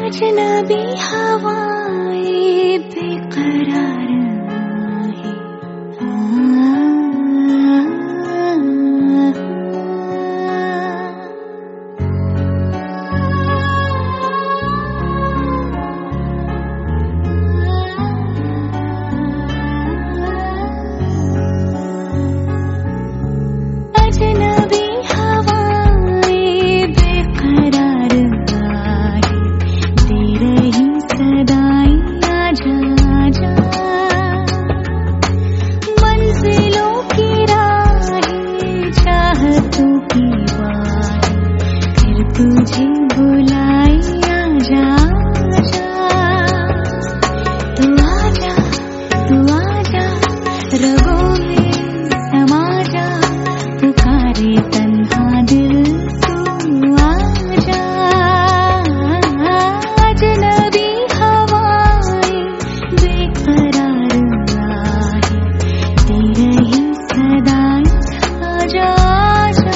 अजनबी हवाएं बेकरार है। अजनबी हवाएं बेकरार है, दे रही सदाएं आजा आजा। मंजिलों की राहें चाहतों की बाहें, फिर तुझे बुलाए आजा आजा। तू आजा रगों में समा जा, पुकारे तन्हा दिल तू आजा। अजनबी हवाएं बेकरार है, दे रही सदाएं आजा आजा।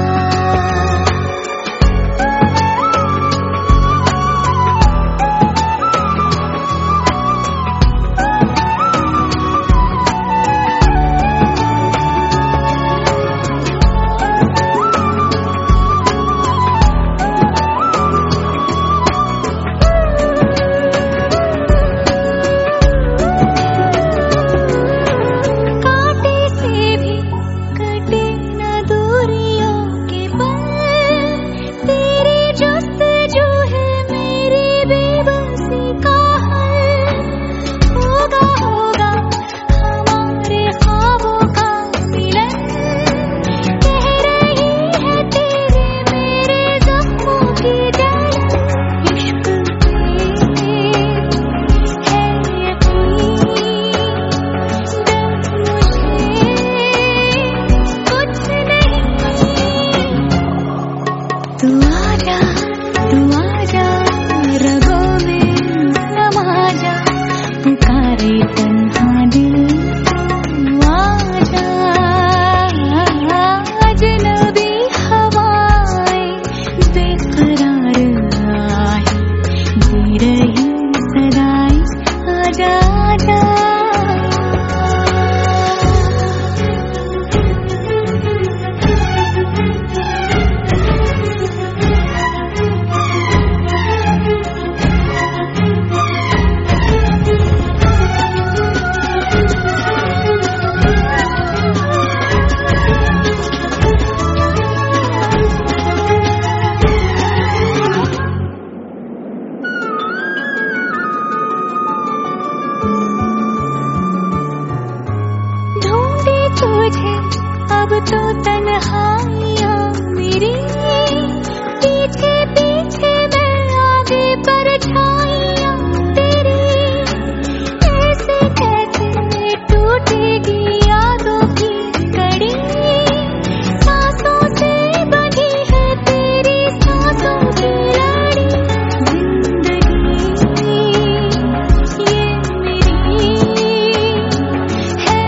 तू आजा रगों में समा जा, पुकारे तन्हा दिल तू आजा। अजनबी हवाएं बेकरार है, दे रही सदाएं आजा आजा। तुझे अब तो तन्हाइयाँ मेरी, पीछे पीछे मैं आगे परछाइयाँ तेरी। ऐसे कैसे टूटेगी यादों की कड़ी, सांसों से बंधी है तेरी सांसों की लड़ी। जिंदगी ये मेरी है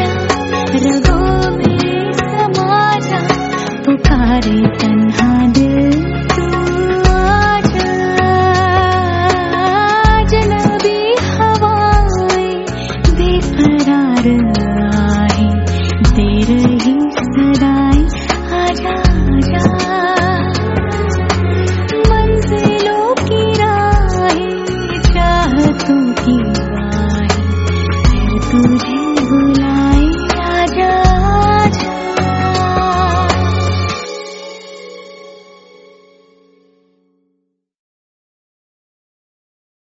रगों में समा जा, पुकारे तन्हा दिल।